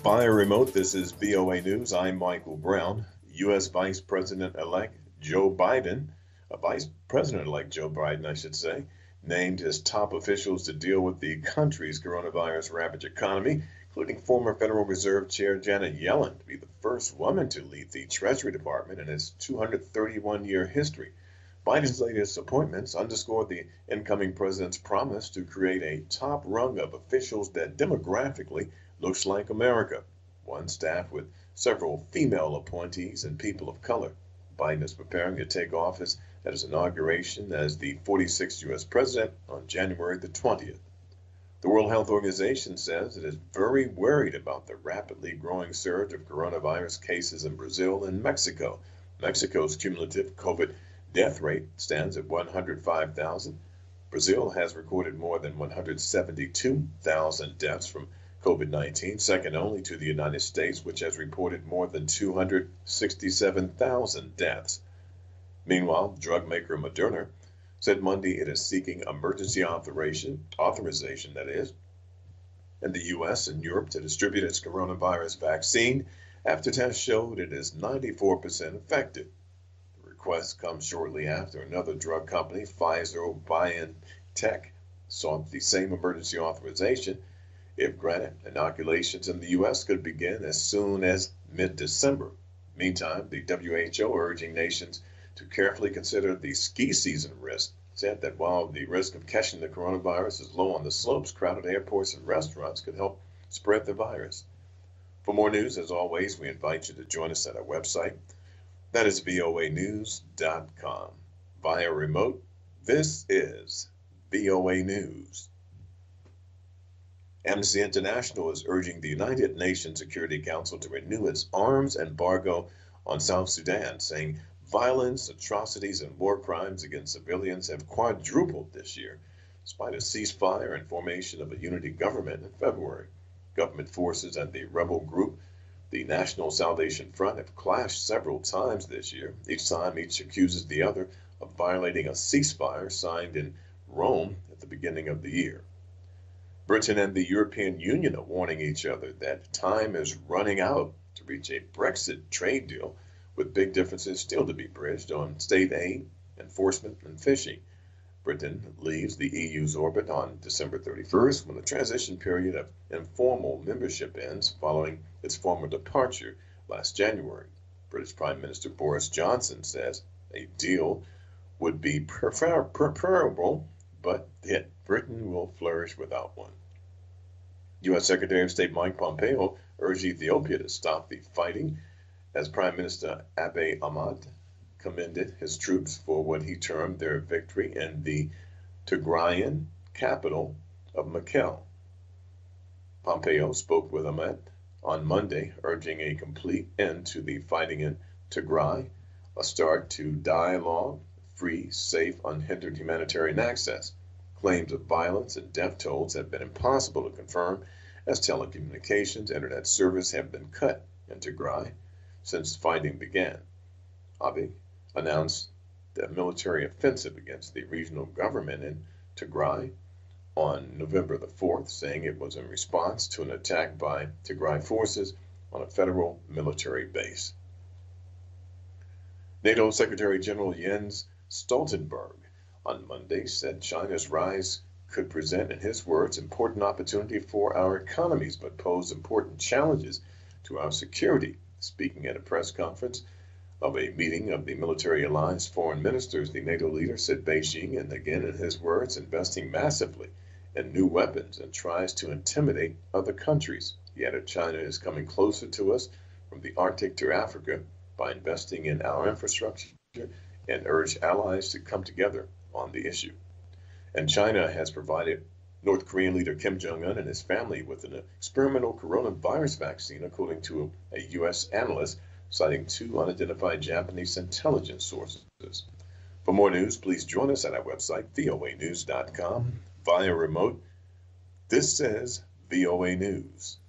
Via remote, this is VOA News. I'm Michael Brown. U.S. Vice President-elect Joe Biden, Vice President-elect Joe Biden, I should say, named his top officials to deal with the country's coronavirus ravaged economy, including former Federal Reserve Chair Janet Yellen to be the first woman to lead the Treasury Department in its 231-year history. Biden's latest appointments underscore the incoming president's promise to create a top rung of officials that demographically looks like America, one staff with several female appointees and people of color. Biden is preparing to take office at his inauguration as the 46th U.S. president on January the 20th. The World Health Organization says it is very worried about the rapidly growing surge of coronavirus cases in Brazil and Mexico. Mexico's cumulative COVID death rate stands at 105,000. Brazil has recorded more than 172,000 deaths from COVID-19, second only to the United States, which has reported more than 267,000 deaths. Meanwhile, drug maker Moderna said Monday it is seeking emergency authorization that is, in the U.S. and Europe to distribute its coronavirus vaccine after tests showed it is 94% effective. The request comes shortly after another drug company, Pfizer-BioNTech, sought the same emergency authorization. If granted, inoculations in the U.S. could begin as soon as mid-December. Meantime, the WHO, urging nations to carefully consider the ski season risk, said that while the risk of catching the coronavirus is low on the slopes, crowded airports and restaurants could help spread the virus. For more news, as always, we invite you to join us at our website. That is voanews.com. Via remote, this is VOA News. Amnesty International is urging the United Nations Security Council to renew its arms embargo on South Sudan, saying violence, atrocities, and war crimes against civilians have quadrupled this year, despite a ceasefire and formation of a unity government in February. Government forces and the rebel group, the National Salvation Front, have clashed several times this year. Each time, each accuses the other of violating a ceasefire signed in Rome at the beginning of the year. Britain and the European Union are warning each other that time is running out to reach a Brexit trade deal, with big differences still to be bridged on state aid, enforcement, and fishing. Britain leaves the EU's orbit on December 31st, when the transition period of informal membership ends following its former departure last January. British Prime Minister Boris Johnson says a deal would be preferable, but yet Britain will flourish without one. U.S. Secretary of State Mike Pompeo urged Ethiopia to stop the fighting as Prime Minister Abiy Ahmed commended his troops for what he termed their victory in the Tigrayan capital of Mekelle. Pompeo spoke with Ahmed on Monday, urging a complete end to the fighting in Tigray, a start to dialogue, free, safe, unhindered humanitarian access. Claims of violence and death tolls have been impossible to confirm, as telecommunications internet service have been cut in Tigray since fighting began. Abiy announced the military offensive against the regional government in Tigray on November the 4th, saying it was in response to an attack by Tigray forces on a federal military base. NATO Secretary General Jens Stoltenberg on Monday said China's rise could present, in his words, important opportunity for our economies, but pose important challenges to our security. Speaking at a press conference of a meeting of the military alliance foreign ministers, the NATO leader said Beijing, and again in his words, investing massively in new weapons and tries to intimidate other countries. He added China is coming closer to us from the Arctic to Africa by investing in our infrastructure, and urged allies to come together on the issue. And China has provided North Korean leader Kim Jong-un and his family with an experimental coronavirus vaccine, according to a U.S. analyst, citing two unidentified Japanese intelligence sources. For more news, please join us at our website, voanews.com, via remote. This is VOA News.